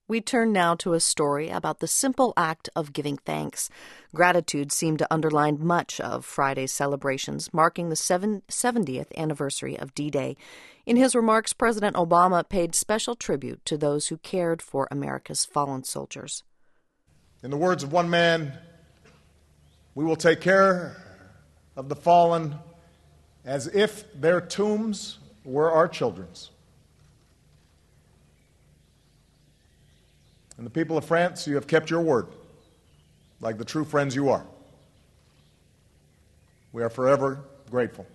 We turn now to a story about the simple act of giving thanks. Gratitude seemed to underline much of Friday's celebrations, marking the 70th anniversary of D-Day. In his remarks, President Obama paid special tribute to those who cared for America's fallen soldiers. In the words of one man, we will take care of the fallen as if their tombs were our children's. And the people of France, you have kept your word, like the true friends you are. We are forever grateful.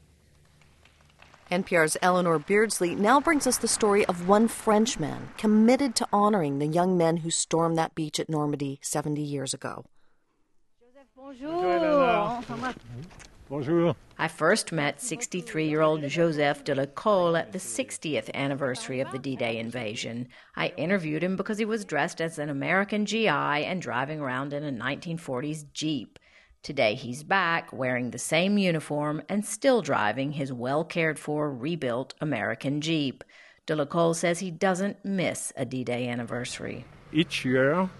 NPR's Eleanor Beardsley now brings us the story of one Frenchman committed to honoring the young men who stormed that beach at Normandy 70 years ago. Bonjour. Bonjour. I first met 63-year-old Joseph de L'École at the 60th anniversary of the D-Day invasion. I interviewed him because he was dressed as an American GI and driving around in a 1940s Jeep. Today he's back, wearing the same uniform and still driving his well-cared-for, rebuilt American Jeep. De L'École says he doesn't miss a D-Day anniversary. Each year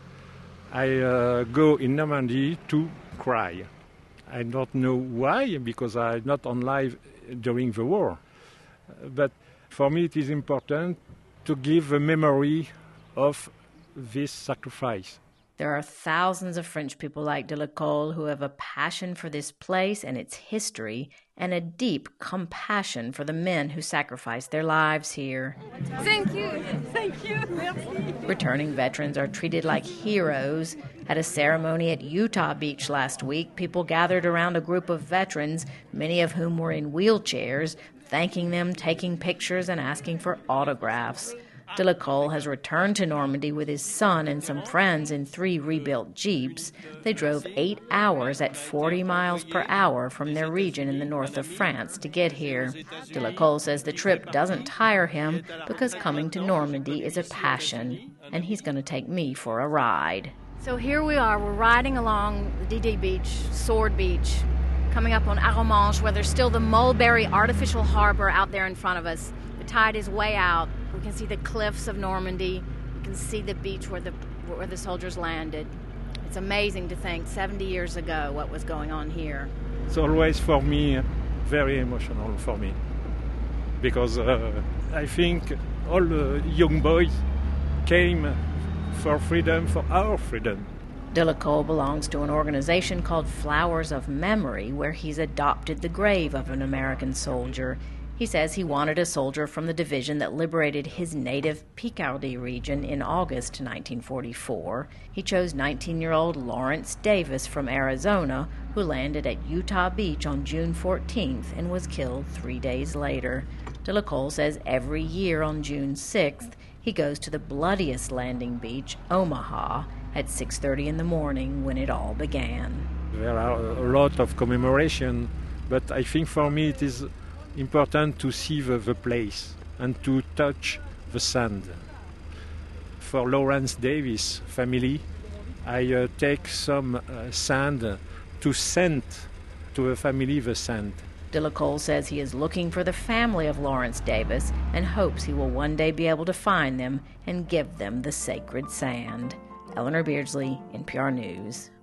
I go in Normandy to cry. I don't know why, because I'm not on live during the war. But for me it is important to give a memory of this sacrifice. There are thousands of French people like de L'École who have a passion for this place and its history and a deep compassion for the men who sacrificed their lives here. Thank you. Thank you. Merci. Returning veterans are treated like heroes. At a ceremony at Utah Beach last week, people gathered around a group of veterans, many of whom were in wheelchairs, thanking them, taking pictures, and asking for autographs. De L'École has returned to Normandy with his son and some friends in 3 rebuilt Jeeps. They drove 8 hours at 40 miles per hour from their region in the north of France to get here. De L'École says the trip doesn't tire him because coming to Normandy is a passion, and he's going to take me for a ride. So here we are, we're riding along the D-Day Beach, Sword Beach, coming up on Arromanches, where there's still the Mulberry artificial harbor out there in front of us. The tide is way out. We can see the cliffs of Normandy. We can see the beach where the soldiers landed. It's amazing to think 70 years ago what was going on here. It's always for me very emotional for me, because I think all the young boys came for freedom, for our freedom. De L'École belongs to an organization called Flowers of Memory, where he's adopted the grave of an American soldier. He says he wanted a soldier from the division that liberated his native Picardy region in August 1944. He chose 19-year-old Lawrence Davis from Arizona, who landed at Utah Beach on June 14th and was killed 3 days later. De L'École says every year on June 6th, he goes to the bloodiest landing beach, Omaha, at 6:30 in the morning when it all began. There are a lot of commemoration, but I think for me it is important to see the place and to touch the sand. For Lawrence Davis' family, I take some sand to send to the family the sand. De L'École says he is looking for the family of Lawrence Davis and hopes he will one day be able to find them and give them the sacred sand. Eleanor Beardsley, NPR News.